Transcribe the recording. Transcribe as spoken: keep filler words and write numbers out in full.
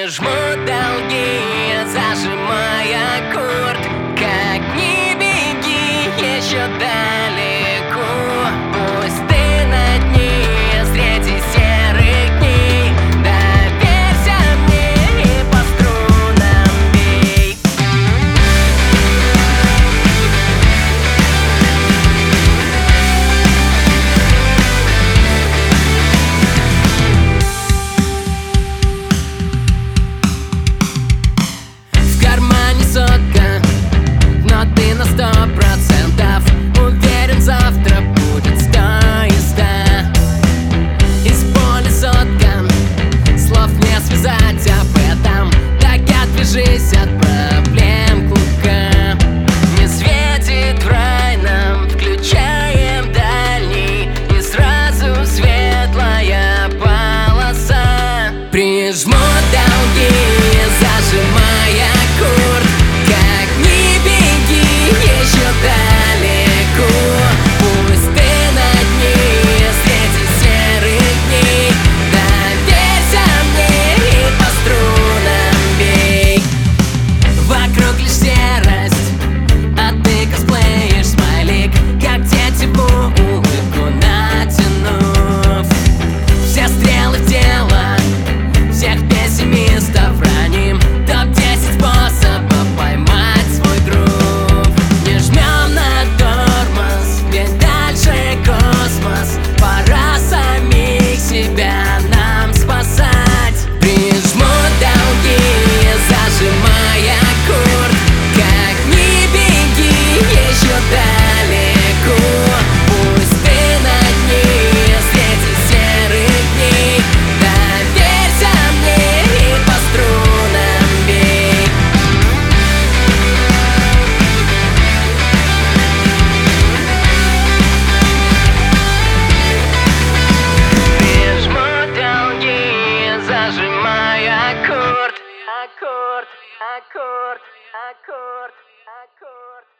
Прижму долги, зажимая аккорд. Как ни беги, еще далеко. Пусть ты на дне среди серых дней. Доверься мне и по струнам бей. В кармане сотка, но ты на сто процентов уверен, завтра будет сто и сто. Из поля сотка, слов не связать об этом. Так отвяжись от проблем клубка. Не светит в рай нам, включаем дальний, и сразу светлая полоса. Прижму долги, зажимая аккорд. Как ни беги, еще далеко. Пусть ты на дне среди серых дней. Доверься мне и по струнам бей. Вокруг лишь серость, а ты косплеишь смайлик, как тетиву улыбку натянув. Все стрелы в тело, всех пессимистов раним. Топ десять способов поймать свой грув. Не жмем на тормоз, ведь дальше космос. Пора самих себя нам спасать. Прижму долги, зажимая аккорд. Как ни беги, еще далеко. Пусть ты на дне среди серых дней. Доверься мне и по струнам бей. Прижму долги, зажимая аккорд. Аккорд, аккорд, аккорд, аккорд.